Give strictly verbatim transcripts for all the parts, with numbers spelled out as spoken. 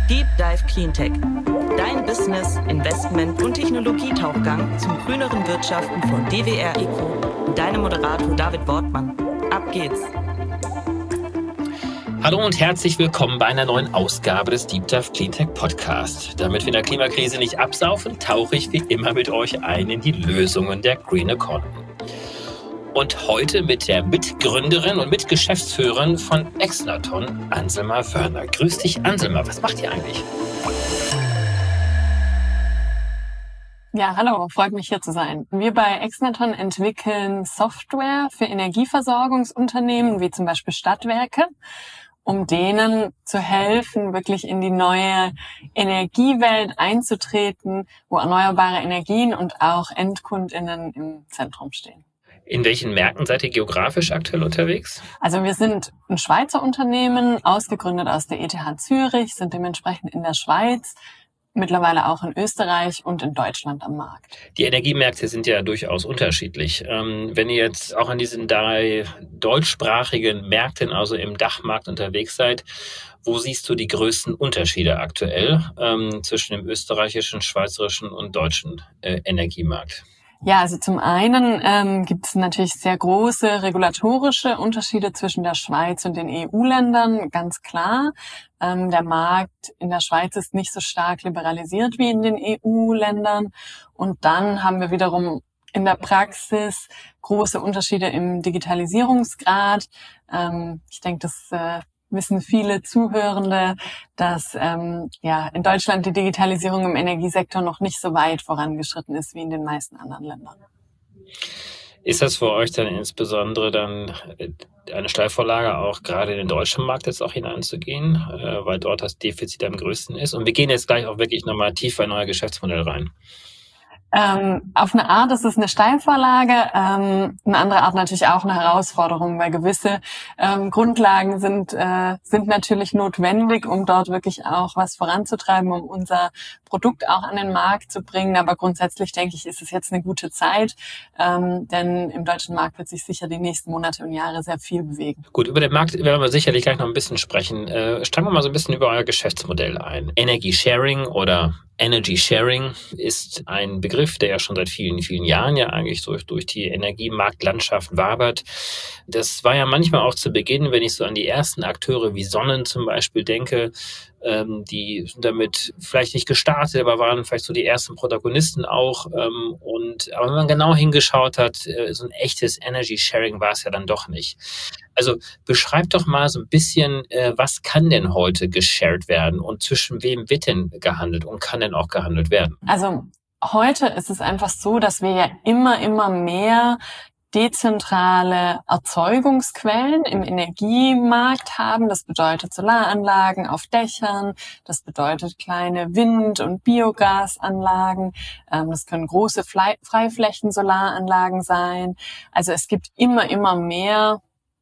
Deep Dive Cleantech. Dein Business, Investment und Technologietauchgang zum grüneren Wirtschaften von D W R Eco und deinem Moderator David Wortmann. Ab geht's! Hallo und herzlich willkommen bei einer neuen Ausgabe des Deep Dive Cleantech Podcast. Damit wir in der Klimakrise nicht absaufen, tauche ich wie immer mit euch ein in die Lösungen der Green Economy. Und heute mit der Mitgründerin und Mitgeschäftsführerin von Exnaton, Anselma Wörner. Grüß dich, Anselma. Was macht ihr eigentlich? Ja, hallo, freut mich hier zu sein. Wir bei Exnaton entwickeln Software für Energieversorgungsunternehmen, wie zum Beispiel Stadtwerke, um denen zu helfen, wirklich in die neue Energiewelt einzutreten, wo erneuerbare Energien und auch EndkundInnen im Zentrum stehen. In welchen Märkten seid ihr geografisch aktuell unterwegs? Also wir sind ein Schweizer Unternehmen, ausgegründet aus der E T H Zürich, sind dementsprechend in der Schweiz, mittlerweile auch in Österreich und in Deutschland am Markt. Die Energiemärkte sind ja durchaus unterschiedlich. Ähm, wenn ihr jetzt auch an diesen drei deutschsprachigen Märkten, also im Dachmarkt unterwegs seid, wo siehst du die größten Unterschiede aktuell ähm, zwischen dem österreichischen, schweizerischen und deutschen äh, Energiemarkt? Ja, also zum einen ähm, gibt es natürlich sehr große regulatorische Unterschiede zwischen der Schweiz und den E U-Ländern, ganz klar. Ähm, der Markt in der Schweiz ist nicht so stark liberalisiert wie in den E U-Ländern. Und dann haben wir wiederum in der Praxis große Unterschiede im Digitalisierungsgrad. Ähm, ich denke, das äh, wissen viele Zuhörende, dass ähm, ja in Deutschland die Digitalisierung im Energiesektor noch nicht so weit vorangeschritten ist wie in den meisten anderen Ländern. Ist das für euch dann insbesondere dann eine Steilvorlage, auch gerade in den deutschen Markt jetzt auch hineinzugehen, äh, weil dort das Defizit am größten ist? Und wir gehen jetzt gleich auch wirklich nochmal tiefer in euer Geschäftsmodell rein. Ähm, auf eine Art ist es eine Steilvorlage, ähm, eine andere Art natürlich auch eine Herausforderung, weil gewisse ähm, Grundlagen sind äh, sind natürlich notwendig, um dort wirklich auch was voranzutreiben, um unser Produkt auch an den Markt zu bringen. Aber grundsätzlich denke ich, ist es jetzt eine gute Zeit, ähm, denn im deutschen Markt wird sich sicher die nächsten Monate und Jahre sehr viel bewegen. Gut, über den Markt werden wir sicherlich gleich noch ein bisschen sprechen. Äh, steigen wir mal so ein bisschen über euer Geschäftsmodell ein. Energy Sharing oder Energy Sharing ist ein Begriff, der ja schon seit vielen, vielen Jahren ja eigentlich durch, durch die Energiemarktlandschaft wabert. Das war ja manchmal auch zu Beginn, wenn ich so an die ersten Akteure wie Sonnen zum Beispiel denke, ähm, die sind damit vielleicht nicht gestartet, aber waren vielleicht so die ersten Protagonisten auch. Ähm, und aber wenn man genau hingeschaut hat, äh, so ein echtes Energy Sharing war es ja dann doch nicht. Also beschreib doch mal so ein bisschen, äh, was kann denn heute geshared werden und zwischen wem wird denn gehandelt und kann denn auch gehandelt werden? Also heute ist es einfach so, dass wir ja immer, immer mehr dezentrale Erzeugungsquellen im Energiemarkt haben. Das bedeutet Solaranlagen auf Dächern, das bedeutet kleine Wind- und Biogasanlagen, das können große Freiflächen-Solaranlagen sein. Also es gibt immer, immer mehr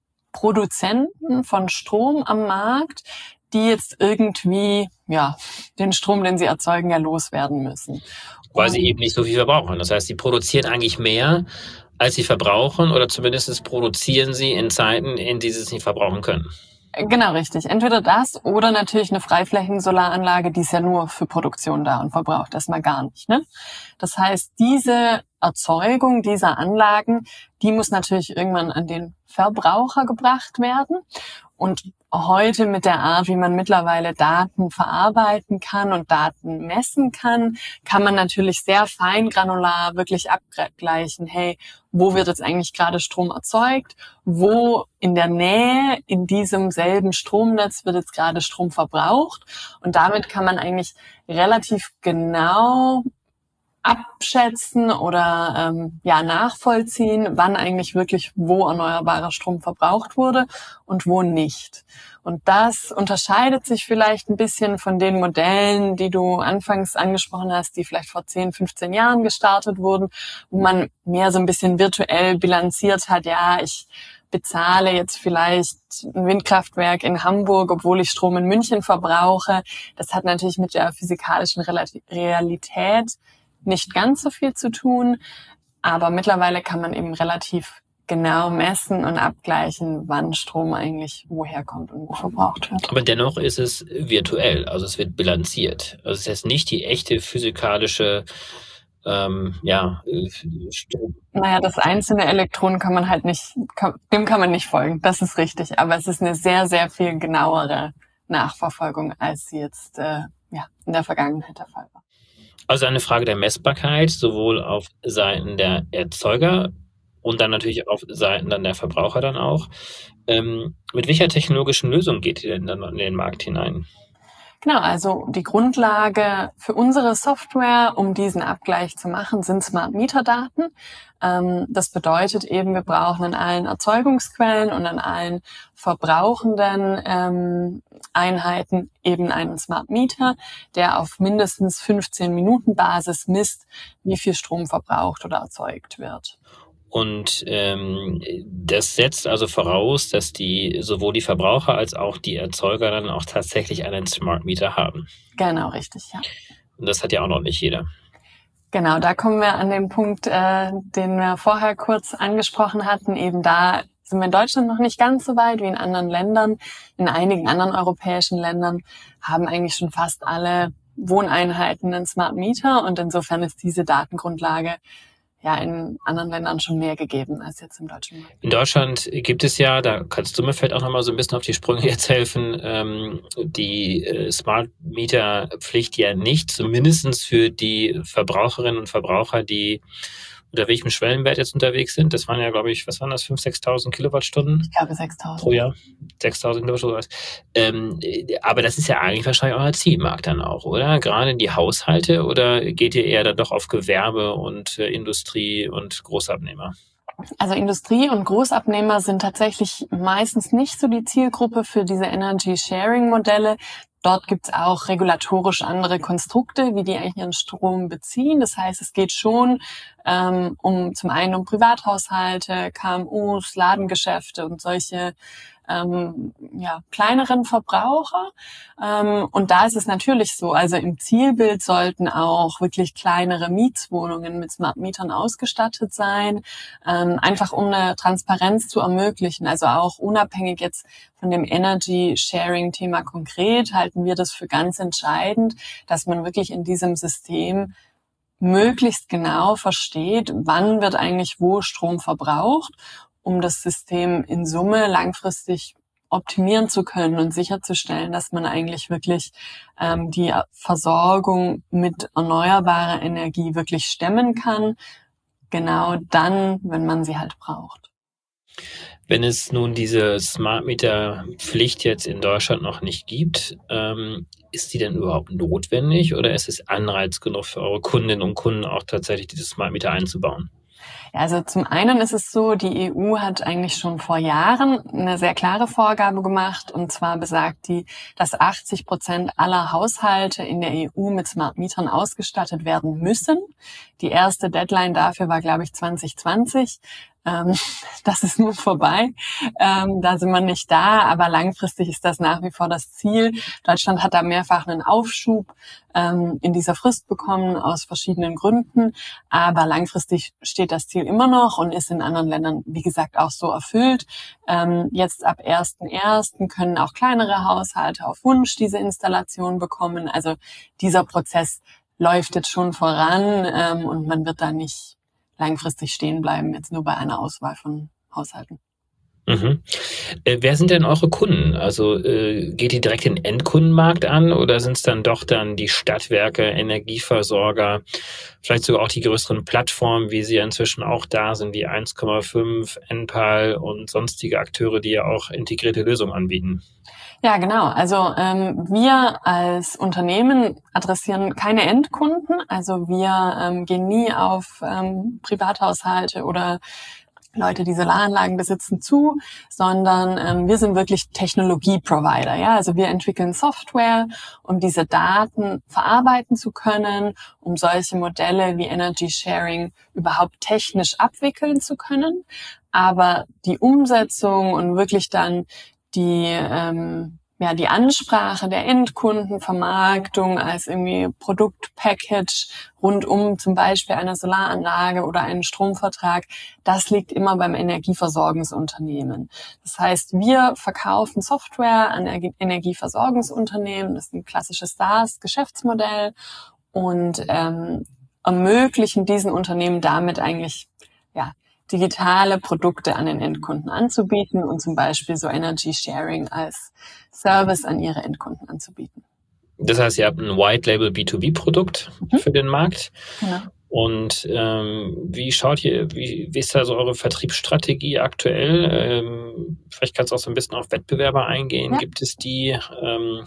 Produzenten von Strom am Markt, die jetzt irgendwie ja den Strom, den sie erzeugen, ja loswerden müssen. Weil und sie eben nicht so viel verbrauchen. Das heißt, sie produzieren eigentlich mehr, als sie verbrauchen, oder zumindest produzieren sie in Zeiten, in denen sie es nicht verbrauchen können. Genau, richtig. Entweder das oder natürlich eine Freiflächen-Solaranlage, die ist ja nur für Produktion da und verbraucht erstmal gar nicht, ne? Das heißt, diese Erzeugung dieser Anlagen, die muss natürlich irgendwann an den Verbraucher gebracht werden. Und heute mit der Art, wie man mittlerweile Daten verarbeiten kann und Daten messen kann, kann man natürlich sehr feingranular wirklich abgleichen, hey, wo wird jetzt eigentlich gerade Strom erzeugt, wo in der Nähe in diesem selben Stromnetz wird jetzt gerade Strom verbraucht. Und damit kann man eigentlich relativ genau abschätzen oder ähm, ja nachvollziehen, wann eigentlich wirklich wo erneuerbarer Strom verbraucht wurde und wo nicht. Und das unterscheidet sich vielleicht ein bisschen von den Modellen, die du anfangs angesprochen hast, die vielleicht vor zehn, fünfzehn Jahren gestartet wurden, wo man mehr so ein bisschen virtuell bilanziert hat, ja, ich bezahle jetzt vielleicht ein Windkraftwerk in Hamburg, obwohl ich Strom in München verbrauche. Das hat natürlich mit der physikalischen Realität nicht ganz so viel zu tun, aber mittlerweile kann man eben relativ genau messen und abgleichen, wann Strom eigentlich woher kommt und wo verbraucht wird. Aber dennoch ist es virtuell, also es wird bilanziert. Also es ist jetzt nicht die echte physikalische ähm, ja, Strom. Naja, das einzelne Elektron kann man halt nicht, kann, dem kann man nicht folgen, das ist richtig. Aber es ist eine sehr, sehr viel genauere Nachverfolgung, als sie jetzt äh, ja, in der Vergangenheit der Fall war. Also eine Frage der Messbarkeit, sowohl auf Seiten der Erzeuger und dann natürlich auf Seiten dann der Verbraucher dann auch. Ähm, mit welcher technologischen Lösung geht ihr denn dann in den Markt hinein? Genau, also die Grundlage für unsere Software, um diesen Abgleich zu machen, sind Smart Meter Daten. Ähm, das bedeutet eben, wir brauchen an allen Erzeugungsquellen und an allen verbrauchenden ähm, Einheiten eben einen Smart Meter, der auf mindestens fünfzehn Minuten Basis misst, wie viel Strom verbraucht oder erzeugt wird. Und ähm, das setzt also voraus, dass die sowohl die Verbraucher als auch die Erzeuger dann auch tatsächlich einen Smart Meter haben. Genau, richtig, ja. Und das hat ja auch noch nicht jeder. Genau, da kommen wir an den Punkt, äh, den wir vorher kurz angesprochen hatten. Eben da sind wir in Deutschland noch nicht ganz so weit wie in anderen Ländern. In einigen anderen europäischen Ländern haben eigentlich schon fast alle Wohneinheiten einen Smart Meter und insofern ist diese Datengrundlage ja in anderen Ländern schon mehr gegeben als jetzt im deutschen Markt. In Deutschland gibt es ja, da kannst du mir vielleicht auch noch mal so ein bisschen auf die Sprünge jetzt helfen, ähm, die äh, Smart Meter Pflicht ja nicht, zumindest für die Verbraucherinnen und Verbraucher, die unter welchem Schwellenwert jetzt unterwegs sind. Das waren ja, glaube ich, was waren das, fünftausend, sechstausend Kilowattstunden? Ich glaube sechstausend. Pro Jahr. sechstausend Kilowattstunden. Ähm, aber das ist ja eigentlich wahrscheinlich euer Zielmarkt dann auch, oder? Gerade in die Haushalte, oder geht ihr eher dann doch auf Gewerbe und äh, Industrie und Großabnehmer? Also Industrie und Großabnehmer sind tatsächlich meistens nicht so die Zielgruppe für diese Energy-Sharing-Modelle. Dort gibt's auch regulatorisch andere Konstrukte, wie die eigentlich ihren Strom beziehen. Das heißt, es geht schon ähm, um zum einen um Privathaushalte, K M Us, Ladengeschäfte und solche ähm, ja, kleineren Verbraucher. Ähm, und da ist es natürlich so, also im Zielbild sollten auch wirklich kleinere Mietswohnungen mit Smart Mietern ausgestattet sein, ähm, einfach um eine Transparenz zu ermöglichen. Also auch unabhängig jetzt von dem Energy-Sharing-Thema konkret halten wir das für ganz entscheidend, dass man wirklich in diesem System möglichst genau versteht, wann wird eigentlich wo Strom verbraucht, um das System in Summe langfristig optimieren zu können und sicherzustellen, dass man eigentlich wirklich ähm, die Versorgung mit erneuerbarer Energie wirklich stemmen kann, genau dann, wenn man sie halt braucht. Wenn es nun diese Smart Meter Pflicht jetzt in Deutschland noch nicht gibt, ähm, ist die denn überhaupt notwendig oder ist es Anreiz genug für eure Kundinnen und Kunden auch tatsächlich diese Smart Meter einzubauen? Ja, also zum einen ist es so, die E U hat eigentlich schon vor Jahren eine sehr klare Vorgabe gemacht, und zwar besagt die, dass achtzig Prozent aller Haushalte in der E U mit Smart Metern ausgestattet werden müssen. Die erste Deadline dafür war, glaube ich, zwanzig zwanzig. Ähm, das ist nun vorbei. Ähm, da sind wir nicht da, aber langfristig ist das nach wie vor das Ziel. Deutschland hat da mehrfach einen Aufschub ähm, in dieser Frist bekommen aus verschiedenen Gründen, aber langfristig steht das Ziel immer noch und ist in anderen Ländern, wie gesagt, auch so erfüllt. Ähm, jetzt ab ersten ersten können auch kleinere Haushalte auf Wunsch diese Installation bekommen. Also dieser Prozess läuft jetzt schon voran ähm, und man wird da nicht langfristig stehen bleiben, jetzt nur bei einer Auswahl von Haushalten. Mhm. Äh, wer sind denn eure Kunden? Also äh, geht ihr direkt den Endkundenmarkt an oder sind es dann doch dann die Stadtwerke, Energieversorger, vielleicht sogar auch die größeren Plattformen, wie sie ja inzwischen auch da sind, wie eins Komma fünf, Enpal und sonstige Akteure, die ja auch integrierte Lösungen anbieten? Ja, genau. Also ähm, wir als Unternehmen adressieren keine Endkunden. Also wir ähm, gehen nie auf ähm, Privathaushalte oder Leute, die Solaranlagen besitzen, zu, sondern ähm, wir sind wirklich Technologie-Provider. Ja, also wir entwickeln Software, um diese Daten verarbeiten zu können, um solche Modelle wie Energy Sharing überhaupt technisch abwickeln zu können. Aber die Umsetzung und wirklich dann die ähm, ja, die Ansprache der Endkunden, Vermarktung als irgendwie Produktpackage rund um zum Beispiel eine Solaranlage oder einen Stromvertrag, das liegt immer beim Energieversorgungsunternehmen. Das heißt, wir verkaufen Software an Energieversorgungsunternehmen, das ist ein klassisches SaaS-Geschäftsmodell und ähm, ermöglichen diesen Unternehmen damit eigentlich, ja, digitale Produkte an den Endkunden anzubieten und zum Beispiel so Energy Sharing als Service an ihre Endkunden anzubieten. Das heißt, ihr habt ein White-Label B zwei B-Produkt mhm. für den Markt. Genau. Und ähm, wie schaut ihr, wie, wie ist da so eure Vertriebsstrategie aktuell? Ähm, vielleicht kannst du auch so ein bisschen auf Wettbewerber eingehen. Ja. Gibt es die? Ähm,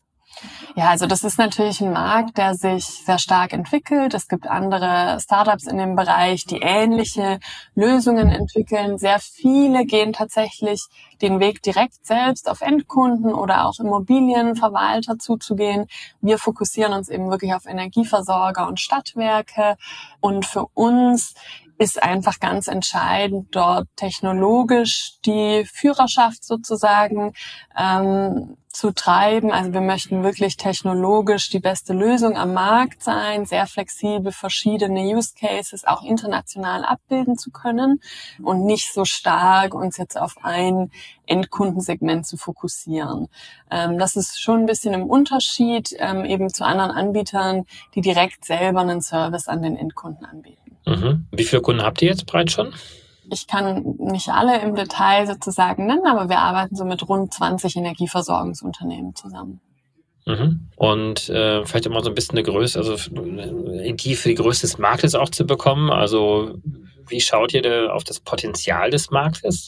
Ja, also das ist natürlich ein Markt, der sich sehr stark entwickelt. Es gibt andere Startups in dem Bereich, die ähnliche Lösungen entwickeln. Sehr viele gehen tatsächlich den Weg direkt selbst auf Endkunden oder auch Immobilienverwalter zuzugehen. Wir fokussieren uns eben wirklich auf Energieversorger und Stadtwerke. Und für uns ist einfach ganz entscheidend, dort technologisch die Führerschaft sozusagen ähm, zu treiben. Also wir möchten wirklich technologisch die beste Lösung am Markt sein, sehr flexibel verschiedene Use Cases auch international abbilden zu können und nicht so stark uns jetzt auf ein Endkundensegment zu fokussieren. Ähm, das ist schon ein bisschen im Unterschied ähm, eben zu anderen Anbietern, die direkt selber einen Service an den Endkunden anbieten. Mhm. Wie viele Kunden habt ihr jetzt bereits schon? Ich kann nicht alle im Detail sozusagen nennen, aber wir arbeiten so mit rund zwanzig Energieversorgungsunternehmen zusammen. Mhm. Und äh, vielleicht immer so ein bisschen eine Größe, also die für die Größe des Marktes auch zu bekommen. Also wie schaut ihr da auf das Potenzial des Marktes?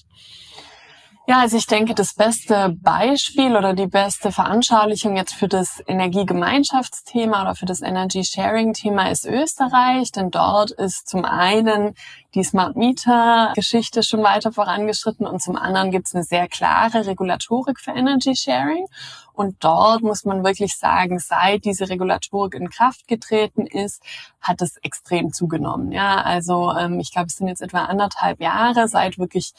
Ja, also ich denke, das beste Beispiel oder die beste Veranschaulichung jetzt für das Energiegemeinschaftsthema oder für das Energy Sharing Thema ist Österreich, denn dort ist zum einen die Smart Meter Geschichte schon weiter vorangeschritten und zum anderen gibt es eine sehr klare Regulatorik für Energy Sharing. Und dort muss man wirklich sagen, seit diese Regulatorik in Kraft getreten ist, hat es extrem zugenommen. Ja, also ähm, ich glaube, es sind jetzt etwa anderthalb Jahre, seit wirklich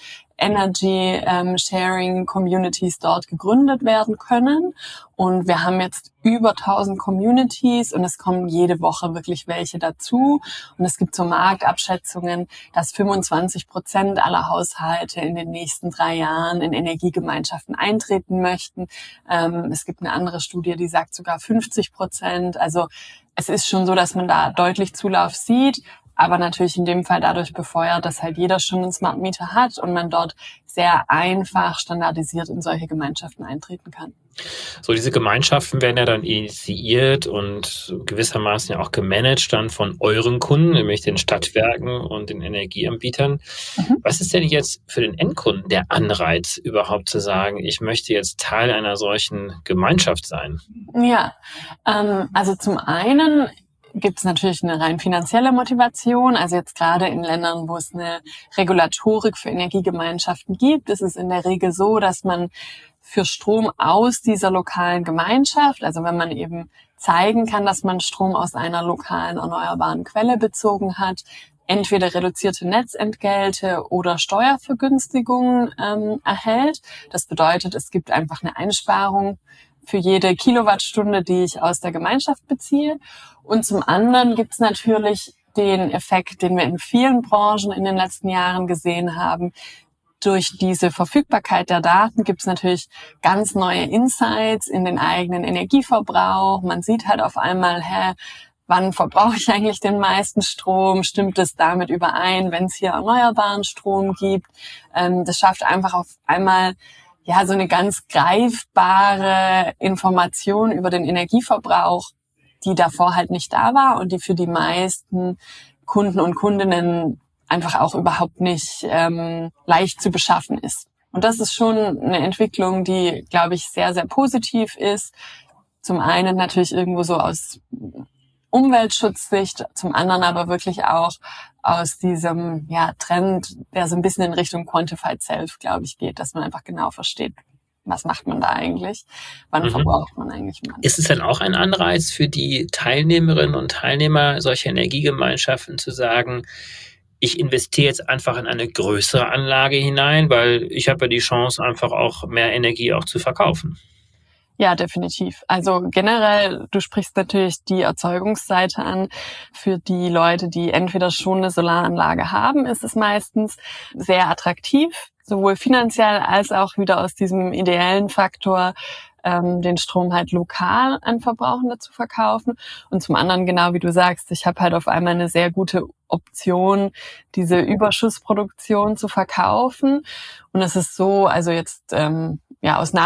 Energy ähm, Sharing Communities dort gegründet werden können. Und wir haben jetzt über tausend Communities und es kommen jede Woche wirklich welche dazu. Und es gibt so Marktabschätzungen, dass fünfundzwanzig Prozent aller Haushalte in den nächsten drei Jahren in Energiegemeinschaften eintreten möchten. Ähm, es gibt eine andere Studie, die sagt sogar fünfzig Prozent. Also es ist schon so, dass man da deutlich Zulauf sieht. Aber natürlich in dem Fall dadurch befeuert, dass halt jeder schon einen Smart Meter hat und man dort sehr einfach standardisiert in solche Gemeinschaften eintreten kann. So, diese Gemeinschaften werden ja dann initiiert und gewissermaßen ja auch gemanagt dann von euren Kunden, nämlich den Stadtwerken und den Energieanbietern. Mhm. Was ist denn jetzt für den Endkunden der Anreiz, überhaupt zu sagen, ich möchte jetzt Teil einer solchen Gemeinschaft sein? Ja, ähm, also zum einen gibt es natürlich eine rein finanzielle Motivation. Also jetzt gerade in Ländern, wo es eine Regulatorik für Energiegemeinschaften gibt, ist es in der Regel so, dass man für Strom aus dieser lokalen Gemeinschaft, also wenn man eben zeigen kann, dass man Strom aus einer lokalen erneuerbaren Quelle bezogen hat, entweder reduzierte Netzentgelte oder Steuervergünstigungen ähm, erhält. Das bedeutet, es gibt einfach eine Einsparung für jede Kilowattstunde, die ich aus der Gemeinschaft beziehe. Und zum anderen gibt es natürlich den Effekt, den wir in vielen Branchen in den letzten Jahren gesehen haben. Durch diese Verfügbarkeit der Daten gibt es natürlich ganz neue Insights in den eigenen Energieverbrauch. Man sieht halt auf einmal, hä, wann verbrauche ich eigentlich den meisten Strom? Stimmt es damit überein, wenn es hier erneuerbaren Strom gibt? Ähm, das schafft einfach auf einmal ja so eine ganz greifbare Information über den Energieverbrauch, die davor halt nicht da war und die für die meisten Kunden und Kundinnen einfach auch überhaupt nicht ähm, leicht zu beschaffen ist. Und das ist schon eine Entwicklung, die, glaube ich, sehr, sehr positiv ist. Zum einen natürlich irgendwo so aus Umweltschutzsicht, zum anderen aber wirklich auch aus diesem ja, Trend, der so ein bisschen in Richtung Quantified Self, glaube ich, geht, dass man einfach genau versteht, was macht man da eigentlich, wann mhm. verbraucht man eigentlich wann. Ist es denn auch ein Anreiz für die Teilnehmerinnen und Teilnehmer solcher Energiegemeinschaften zu sagen, ich investiere jetzt einfach in eine größere Anlage hinein, weil ich habe ja die Chance, einfach auch mehr Energie auch zu verkaufen? Ja, definitiv. Also generell, du sprichst natürlich die Erzeugungsseite an. Für die Leute, die entweder schon eine Solaranlage haben, ist es meistens sehr attraktiv, sowohl finanziell als auch wieder aus diesem ideellen Faktor, ähm, den Strom halt lokal an Verbrauchende zu verkaufen. Und zum anderen, genau wie du sagst, ich habe halt auf einmal eine sehr gute Option, diese Überschussproduktion zu verkaufen. Und es ist so, also jetzt ähm, ja aus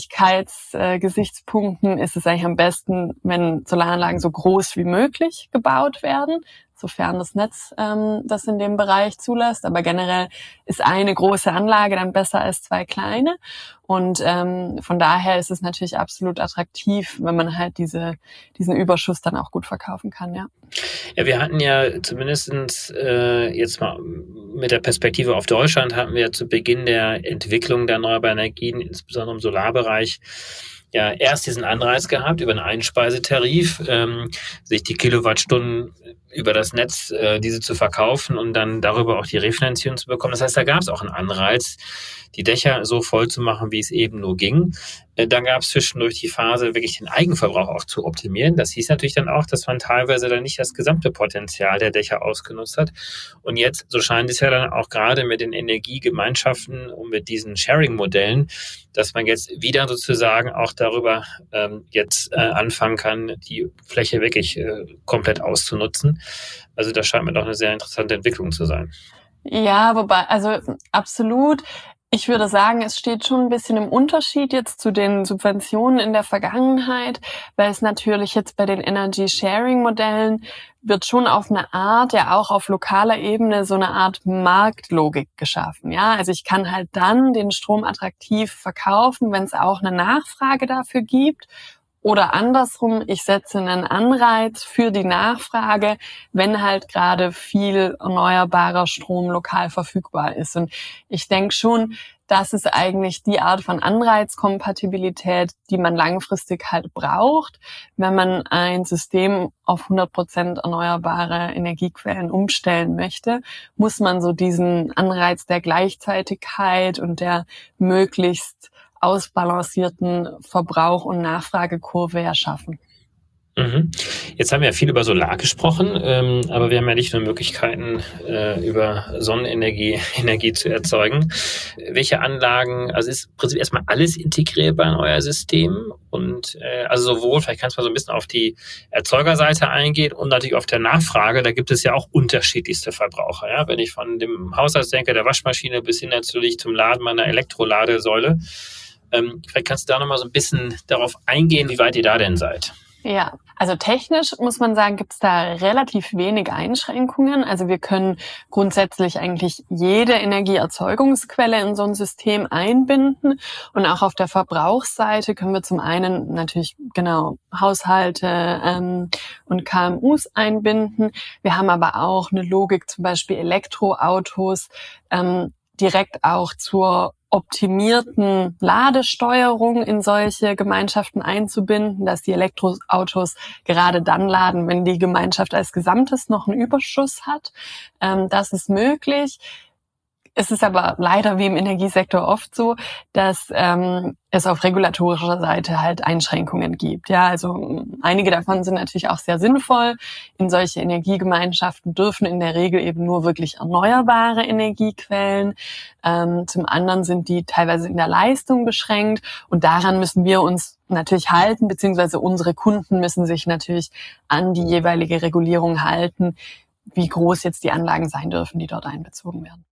Nachhaltigkeitsgesichtspunkten äh, ist es eigentlich am besten, wenn Solaranlagen so groß wie möglich gebaut werden, sofern das Netz ähm, das in dem Bereich zulässt. Aber generell ist eine große Anlage dann besser als zwei kleine. Und ähm, von daher ist es natürlich absolut attraktiv, wenn man halt diese diesen Überschuss dann auch gut verkaufen kann, ja. Ja, wir hatten ja zumindest äh, jetzt mal mit der Perspektive auf Deutschland, hatten wir zu Beginn der Entwicklung der erneuerbaren Energien, insbesondere im Solarbereich, ja erst diesen Anreiz gehabt, über einen Einspeisetarif, ähm, sich die Kilowattstunden über das Netz, äh, diese zu verkaufen und dann darüber auch die Refinanzierung zu bekommen. Das heißt, da gab es auch einen Anreiz, die Dächer so voll zu machen, wie es eben nur ging. Äh, dann gab es zwischendurch die Phase, wirklich den Eigenverbrauch auch zu optimieren. Das hieß natürlich dann auch, dass man teilweise dann nicht das gesamte Potenzial der Dächer ausgenutzt hat. Und jetzt, so scheint es ja dann auch gerade mit den Energiegemeinschaften und mit diesen Sharing-Modellen, dass man jetzt wieder sozusagen auch darüber ähm, jetzt äh, anfangen kann, die Fläche wirklich äh, komplett auszunutzen. Also das scheint mir doch eine sehr interessante Entwicklung zu sein. Ja, wobei, also absolut. Ich würde sagen, es steht schon ein bisschen im Unterschied jetzt zu den Subventionen in der Vergangenheit, weil es natürlich jetzt bei den Energy-Sharing-Modellen wird schon auf eine Art, ja auch auf lokaler Ebene, so eine Art Marktlogik geschaffen. Ja, also ich kann halt dann den Strom attraktiv verkaufen, wenn es auch eine Nachfrage dafür gibt. Oder andersrum, ich setze einen Anreiz für die Nachfrage, wenn halt gerade viel erneuerbarer Strom lokal verfügbar ist. Und ich denke schon, das ist eigentlich die Art von Anreizkompatibilität, die man langfristig halt braucht, wenn man ein System auf hundert Prozent erneuerbare Energiequellen umstellen möchte, muss man so diesen Anreiz der Gleichzeitigkeit und der möglichst ausbalancierten Verbrauch- und Nachfragekurve erschaffen. Mhm. Jetzt haben wir ja viel über Solar gesprochen, ähm, aber wir haben ja nicht nur Möglichkeiten, äh, über Sonnenenergie Energie zu erzeugen. Welche Anlagen, also ist im Prinzip erstmal alles integrierbar in euer System und äh, also sowohl, vielleicht kannst du mal so ein bisschen auf die Erzeugerseite eingehen und natürlich auf der Nachfrage, da gibt es ja auch unterschiedlichste Verbraucher. Ja? Wenn ich von dem Haushaltsdenker der Waschmaschine bis hin natürlich zum Laden meiner Elektroladesäule, ähm, vielleicht kannst du da nochmal so ein bisschen darauf eingehen, wie weit ihr da denn seid. Ja, also technisch muss man sagen, gibt es da relativ wenig Einschränkungen. Also wir können grundsätzlich eigentlich jede Energieerzeugungsquelle in so ein System einbinden. Und auch auf der Verbrauchsseite können wir zum einen natürlich genau Haushalte ähm, und K M Us einbinden. Wir haben aber auch eine Logik, zum Beispiel Elektroautos ähm, direkt auch zur optimierten Ladesteuerung in solche Gemeinschaften einzubinden, dass die Elektroautos gerade dann laden, wenn die Gemeinschaft als Gesamtes noch einen Überschuss hat. Ähm, das ist möglich. Es ist aber leider wie im Energiesektor oft so, dass ähm, es auf regulatorischer Seite halt Einschränkungen gibt. Ja, also einige davon sind natürlich auch sehr sinnvoll. In solche Energiegemeinschaften dürfen in der Regel eben nur wirklich erneuerbare Energiequellen. Ähm, zum anderen sind die teilweise in der Leistung beschränkt und daran müssen wir uns natürlich halten, beziehungsweise unsere Kunden müssen sich natürlich an die jeweilige Regulierung halten, wie groß jetzt die Anlagen sein dürfen, die dort einbezogen werden.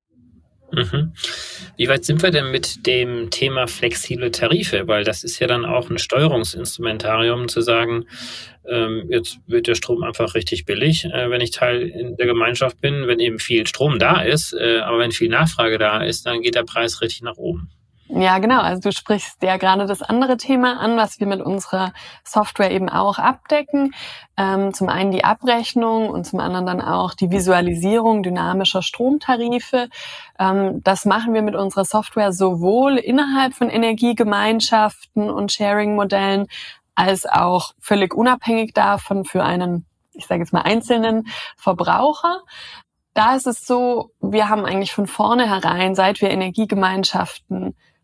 Mhm. Wie weit sind wir denn mit dem Thema flexible Tarife? Weil das ist ja dann auch ein Steuerungsinstrumentarium zu sagen, ähm, jetzt wird der Strom einfach richtig billig, äh, wenn ich Teil in der Gemeinschaft bin, wenn eben viel Strom da ist, äh, aber wenn viel Nachfrage da ist, dann geht der Preis richtig nach oben. Ja, genau. Also du sprichst ja gerade das andere Thema an, was wir mit unserer Software eben auch abdecken. Ähm, zum einen die Abrechnung und zum anderen dann auch die Visualisierung dynamischer Stromtarife. Ähm, das machen wir mit unserer Software sowohl innerhalb von Energiegemeinschaften und Sharing-Modellen als auch völlig unabhängig davon für einen, ich sage jetzt mal, einzelnen Verbraucher. Da ist es so, wir haben eigentlich von vornherein, seit wir Energiegemeinschaften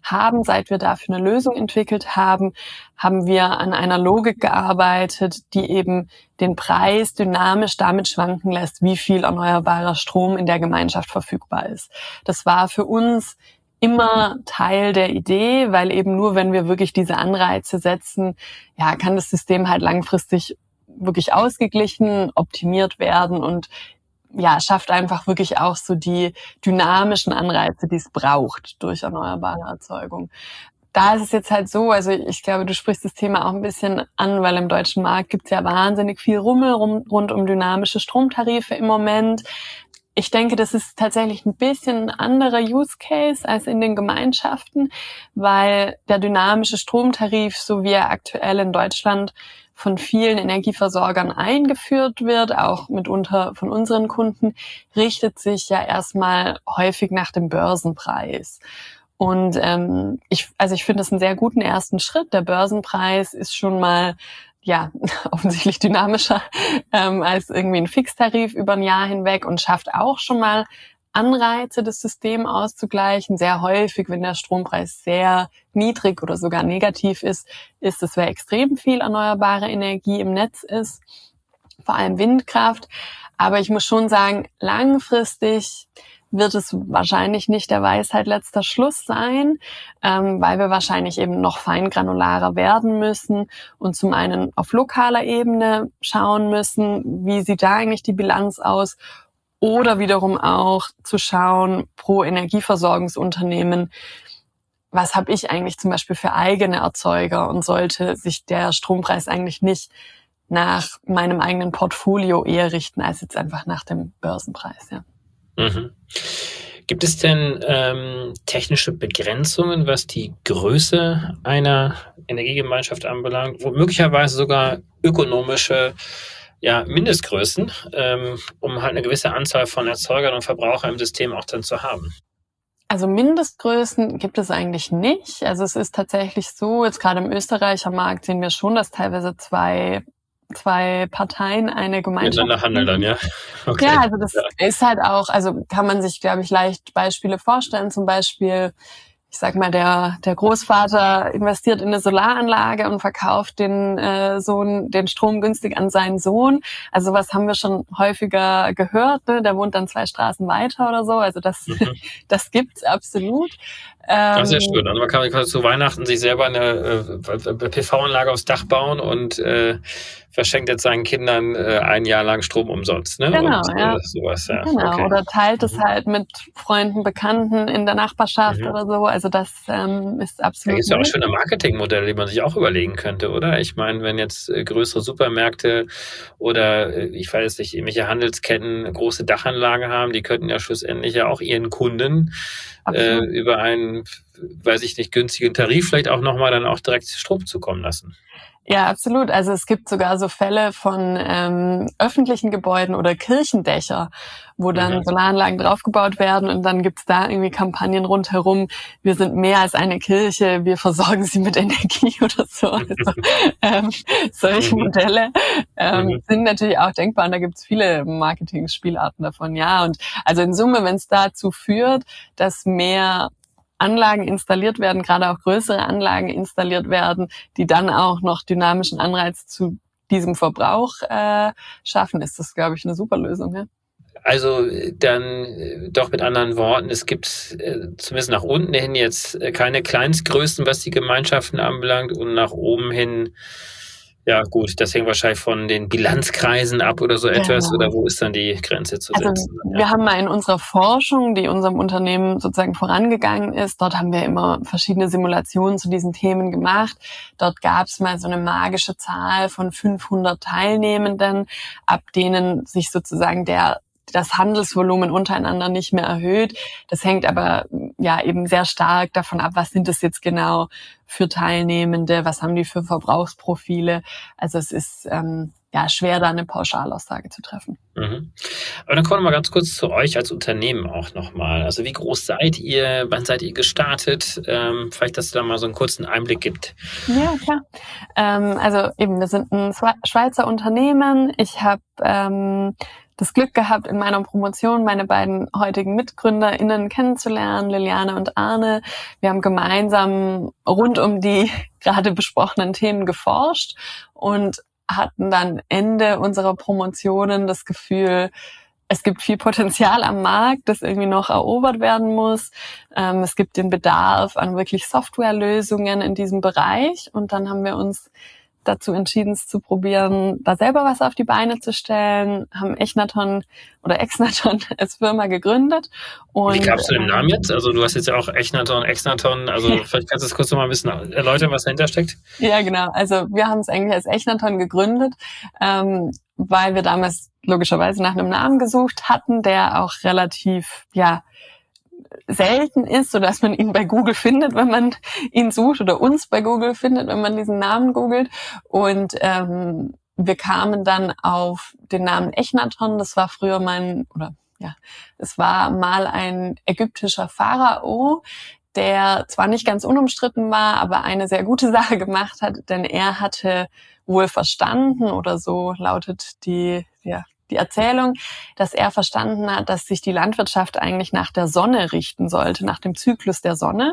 haben, seit wir dafür eine Lösung entwickelt haben, haben wir an einer Logik gearbeitet, die eben den Preis dynamisch damit schwanken lässt, wie viel erneuerbarer Strom in der Gemeinschaft verfügbar ist. Das war für uns immer Teil der Idee, weil eben nur wenn wir wirklich diese Anreize setzen, ja, kann das System halt langfristig wirklich ausgeglichen, optimiert werden und ja, schafft einfach wirklich auch so die dynamischen Anreize, die es braucht durch erneuerbare Erzeugung. Da ist es jetzt halt so, also ich glaube, du sprichst das Thema auch ein bisschen an, weil im deutschen Markt gibt es ja wahnsinnig viel Rummel rum, rund um dynamische Stromtarife im Moment. Ich denke, das ist tatsächlich ein bisschen ein anderer Use Case als in den Gemeinschaften, weil der dynamische Stromtarif, so wie er aktuell in Deutschland von vielen Energieversorgern eingeführt wird, auch mitunter von unseren Kunden, richtet sich ja erstmal häufig nach dem Börsenpreis. Und ähm, ich, also ich finde das einen sehr guten ersten Schritt. Der Börsenpreis ist schon mal ja offensichtlich dynamischer ähm, als irgendwie ein Fixtarif über ein Jahr hinweg und schafft auch schon mal Anreize, das System auszugleichen. Sehr häufig, wenn der Strompreis sehr niedrig oder sogar negativ ist, ist es, weil extrem viel erneuerbare Energie im Netz ist, vor allem Windkraft. Aber ich muss schon sagen, langfristig wird es wahrscheinlich nicht der Weisheit letzter Schluss sein, ähm, weil wir wahrscheinlich eben noch feingranularer werden müssen und zum einen auf lokaler Ebene schauen müssen, wie sieht da eigentlich die Bilanz aus, oder wiederum auch zu schauen pro Energieversorgungsunternehmen, was habe ich eigentlich zum Beispiel für eigene Erzeuger und sollte sich der Strompreis eigentlich nicht nach meinem eigenen Portfolio eher richten, als jetzt einfach nach dem Börsenpreis. Ja. Mhm. Gibt es denn ähm, technische Begrenzungen, was die Größe einer Energiegemeinschaft anbelangt, wo möglicherweise sogar ökonomische ja, Mindestgrößen, ähm, um halt eine gewisse Anzahl von Erzeugern und Verbrauchern im System auch dann zu haben? Also Mindestgrößen gibt es eigentlich nicht. Also es ist tatsächlich so, jetzt gerade im Österreicher Markt sehen wir schon, dass teilweise zwei zwei Parteien eine Gemeinschaft miteinander handeln dann, ja? Okay. Ja, also das ja. ist halt auch, also kann man sich, glaube ich, leicht Beispiele vorstellen. Zum Beispiel, ich sag mal, der der Großvater investiert in eine Solaranlage und verkauft den äh, Sohn den Strom günstig an seinen Sohn. Also was haben wir schon häufiger gehört, ne? Der wohnt dann zwei Straßen weiter oder so. Also das mhm. das gibt's absolut. Ähm, das ist ja schön. Also man kann, kann zu Weihnachten sich selber eine äh, P V-Anlage aufs Dach bauen und äh, verschenkt jetzt seinen Kindern äh, ein Jahr lang Strom umsonst. Ne? Genau, und, ja. Äh, sowas, ja. Genau. Okay. Oder teilt es halt mit Freunden, Bekannten in der Nachbarschaft mhm. oder so. Also das ähm, ist absolut. Da gibt es ja auch schöne Marketingmodelle, die man sich auch überlegen könnte, oder? Ich meine, wenn jetzt äh, größere Supermärkte oder äh, ich weiß nicht, irgendwelche Handelsketten große Dachanlagen haben, die könnten ja schlussendlich ja auch ihren Kunden äh, über einen, weiß ich nicht, günstigen Tarif vielleicht auch nochmal dann auch direkt Strom zukommen lassen. Ja, absolut. Also es gibt sogar so Fälle von ähm, öffentlichen Gebäuden oder Kirchendächer, wo dann mhm. Solaranlagen draufgebaut werden und dann gibt's da irgendwie Kampagnen rundherum. Wir sind mehr als eine Kirche, wir versorgen sie mit Energie oder so. Also, ähm, solche mhm. Modelle ähm, mhm. sind natürlich auch denkbar und da gibt's viele Marketing-Spielarten davon. Ja, und also in Summe, wenn es dazu führt, dass mehr Anlagen installiert werden, gerade auch größere Anlagen installiert werden, die dann auch noch dynamischen Anreiz zu diesem Verbrauch äh, schaffen, ist das, glaube ich, eine super Lösung. Ja? Also dann doch mit anderen Worten, es gibt äh, zumindest nach unten hin jetzt keine Kleinstgrößen, was die Gemeinschaften anbelangt und nach oben hin, ja gut, das hängt wahrscheinlich von den Bilanzkreisen ab oder so etwas, genau. Oder wo ist dann die Grenze zu setzen? Also wir ja. haben mal in unserer Forschung, die unserem Unternehmen sozusagen vorangegangen ist, dort haben wir immer verschiedene Simulationen zu diesen Themen gemacht. Dort gab es mal so eine magische Zahl von fünfhundert Teilnehmenden, ab denen sich sozusagen der das Handelsvolumen untereinander nicht mehr erhöht. Das hängt aber ja eben sehr stark davon ab, was sind das jetzt genau für Teilnehmende, was haben die für Verbrauchsprofile. Also es ist ähm, ja schwer, da eine Pauschalaussage zu treffen. Mhm. Aber dann kommen wir mal ganz kurz zu euch als Unternehmen auch nochmal. Also wie groß seid ihr? Wann seid ihr gestartet? Ähm, vielleicht, dass es da mal so einen kurzen Einblick gibt. Ja, klar. Ähm, also eben, wir sind ein Schweizer Unternehmen. Ich habe ähm, das Glück gehabt, in meiner Promotion meine beiden heutigen MitgründerInnen kennenzulernen, Liliane und Arne. Wir haben gemeinsam rund um die gerade besprochenen Themen geforscht und hatten dann Ende unserer Promotionen das Gefühl, es gibt viel Potenzial am Markt, das irgendwie noch erobert werden muss. Ähm, es gibt den Bedarf an wirklich Softwarelösungen in diesem Bereich. Und dann haben wir uns dazu entschieden, es zu probieren, da selber was auf die Beine zu stellen, haben Echnaton oder Exnaton als Firma gegründet. Und wie gab's du den Namen jetzt? Also du hast jetzt ja auch Echnaton, Exnaton, also vielleicht kannst du das kurz noch mal ein bisschen erläutern, was dahinter steckt? Ja, genau. Also wir haben es eigentlich als Echnaton gegründet, ähm, weil wir damals logischerweise nach einem Namen gesucht hatten, der auch relativ, ja, selten ist, sodass man ihn bei Google findet, wenn man ihn sucht, oder uns bei Google findet, wenn man diesen Namen googelt. Und ähm, wir kamen dann auf den Namen Echnaton. Das war früher mein, oder ja, es war mal ein ägyptischer Pharao, der zwar nicht ganz unumstritten war, aber eine sehr gute Sache gemacht hat, denn er hatte wohl verstanden, oder so lautet die, ja, die Erzählung, dass er verstanden hat, dass sich die Landwirtschaft eigentlich nach der Sonne richten sollte, nach dem Zyklus der Sonne,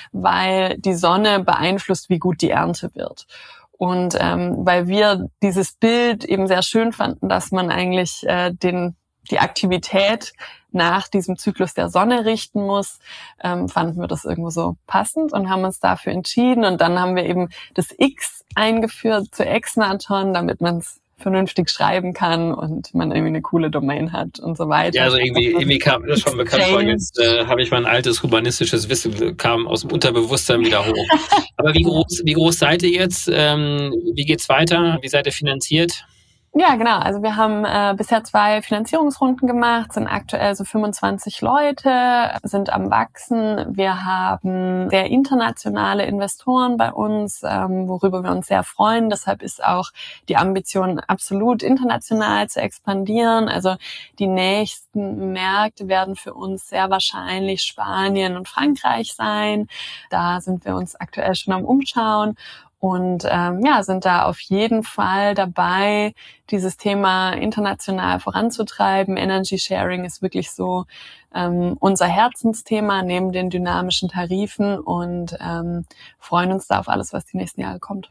weil die Sonne beeinflusst, wie gut die Ernte wird. Und ähm, weil wir dieses Bild eben sehr schön fanden, dass man eigentlich äh, den die Aktivität nach diesem Zyklus der Sonne richten muss, ähm, fanden wir das irgendwo so passend und haben uns dafür entschieden. Und dann haben wir eben das X eingeführt zu Exnaton, damit man es vernünftig schreiben kann und man irgendwie eine coole Domain hat und so weiter. Ja, also irgendwie, irgendwie kam das schon bekannt vor, jetzt äh, habe ich mein altes humanistisches Wissen, kam aus dem Unterbewusstsein wieder hoch. Aber wie groß, wie groß seid ihr jetzt? Ähm, wie geht's weiter? Wie seid ihr finanziert? Ja, genau. Also wir haben äh, bisher zwei Finanzierungsrunden gemacht, sind aktuell so fünfundzwanzig Leute, sind am Wachsen. Wir haben sehr internationale Investoren bei uns, ähm, worüber wir uns sehr freuen. Deshalb ist auch die Ambition, absolut international zu expandieren. Also die nächsten Märkte werden für uns sehr wahrscheinlich Spanien und Frankreich sein. Da sind wir uns aktuell schon am Umschauen. Und ähm, ja, sind da auf jeden Fall dabei, dieses Thema international voranzutreiben. Energy Sharing ist wirklich so ähm, unser Herzensthema neben den dynamischen Tarifen und ähm, freuen uns da auf alles, was die nächsten Jahre kommt.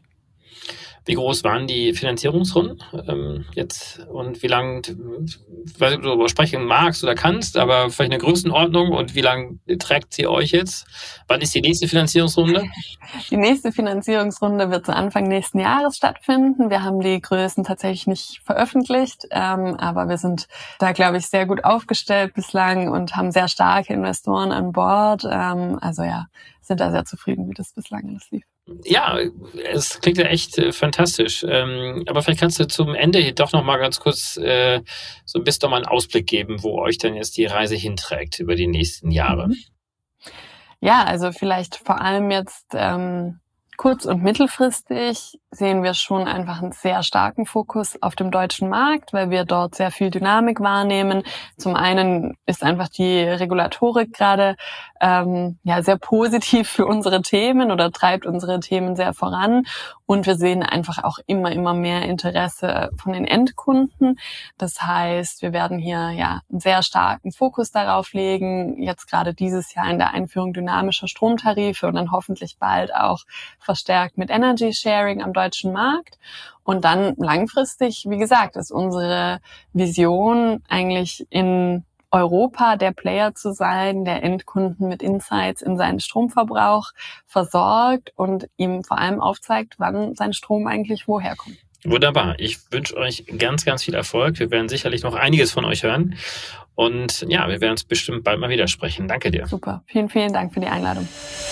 Wie groß waren die Finanzierungsrunden ähm, jetzt und wie lange, ich weiß nicht, ob du darüber sprechen magst oder kannst, aber vielleicht eine Größenordnung und wie lange trägt sie euch jetzt? Wann ist die nächste Finanzierungsrunde? Die nächste Finanzierungsrunde wird zu Anfang nächsten Jahres stattfinden. Wir haben die Größen tatsächlich nicht veröffentlicht, ähm, aber wir sind da, glaube ich, sehr gut aufgestellt bislang und haben sehr starke Investoren an Bord. Ähm, also ja, sind da sehr zufrieden, wie das bislang alles lief. Ja, es klingt ja echt äh, fantastisch. Ähm, aber vielleicht kannst du zum Ende hier doch noch mal ganz kurz äh, so ein bisschen noch mal einen Ausblick geben, wo euch dann jetzt die Reise hinträgt über die nächsten Jahre. Ja, also vielleicht vor allem jetzt ähm, kurz- und mittelfristig sehen wir schon einfach einen sehr starken Fokus auf dem deutschen Markt, weil wir dort sehr viel Dynamik wahrnehmen. Zum einen ist einfach die Regulatorik gerade ähm, ja sehr positiv für unsere Themen oder treibt unsere Themen sehr voran. Und wir sehen einfach auch immer, immer mehr Interesse von den Endkunden. Das heißt, wir werden hier ja einen sehr starken Fokus darauf legen, jetzt gerade dieses Jahr in der Einführung dynamischer Stromtarife und dann hoffentlich bald auch verstärkt mit Energy Sharing am deutschen Markt. Und dann langfristig, wie gesagt, ist unsere Vision eigentlich in Europa der Player zu sein, der Endkunden mit Insights in seinen Stromverbrauch versorgt und ihm vor allem aufzeigt, wann sein Strom eigentlich woher kommt. Wunderbar. Ich wünsche euch ganz, ganz viel Erfolg. Wir werden sicherlich noch einiges von euch hören. Und ja, wir werden uns bestimmt bald mal wieder sprechen. Danke dir. Super. Vielen, vielen Dank für die Einladung.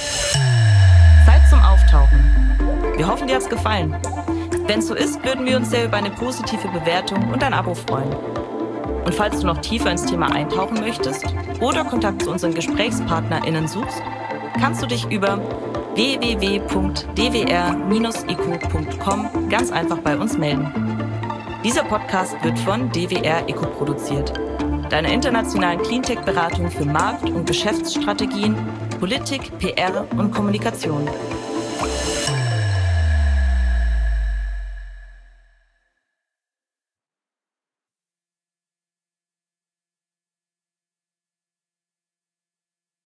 Zeit zum Auftauchen. Wir hoffen, dir hat's gefallen. Wenn es so ist, würden wir uns sehr über eine positive Bewertung und ein Abo freuen. Und falls du noch tiefer ins Thema eintauchen möchtest oder Kontakt zu unseren GesprächspartnerInnen suchst, kannst du dich über w w w punkt d w r bindestrich eco punkt com ganz einfach bei uns melden. Dieser Podcast wird von D W R Eco produziert, deiner internationalen Cleantech-Beratung für Markt- und Geschäftsstrategien, Politik, P R und Kommunikation.